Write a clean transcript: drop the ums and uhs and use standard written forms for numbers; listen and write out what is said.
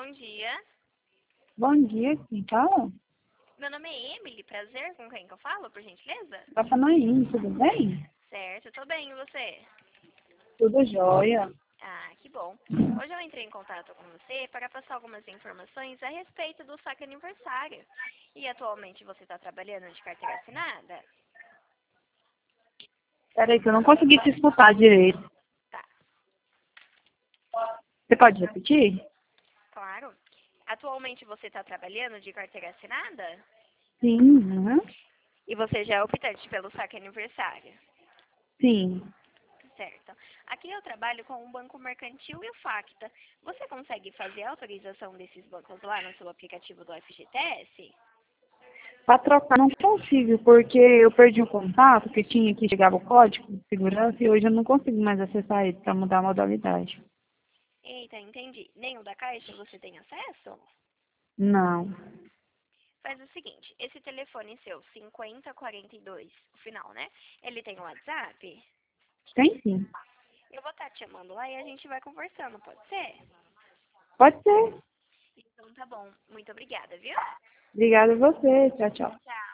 bom dia. Bom dia, quem fala? Meu nome é Emily, prazer, com quem que eu falo, por gentileza? Tapanaim, tudo bem? Certo, tô bem, e você? Tudo jóia. Ah, que bom. Hoje eu entrei em contato com você para passar algumas informações a respeito do saque aniversário. E atualmente você está trabalhando de carteira assinada? Peraí que eu não consegui te escutar direito. Tá, Você pode repetir? claro. Atualmente você está trabalhando de carteira assinada? Sim, uhum. E você já é optante pelo saque aniversário? Sim. Certo. Aqui eu trabalho com o Banco Mercantil e o Facta. Você consegue fazer a autorização desses bancos lá no seu aplicativo do FGTS? Para trocar não consigo, porque eu perdi o contato que tinha que chegava o código de segurança e hoje eu não consigo mais acessar ele para mudar a modalidade. Eita, entendi. Nem o da Caixa você tem acesso? Não. Faz o seguinte, esse telefone seu, 5042, o final, né? Ele tem o WhatsApp? Tem sim. Eu vou estar te chamando lá e a gente vai conversando, pode ser? Pode ser. Então tá bom. Muito obrigada, viu? Obrigada a você. Tchau, tchau. Tchau.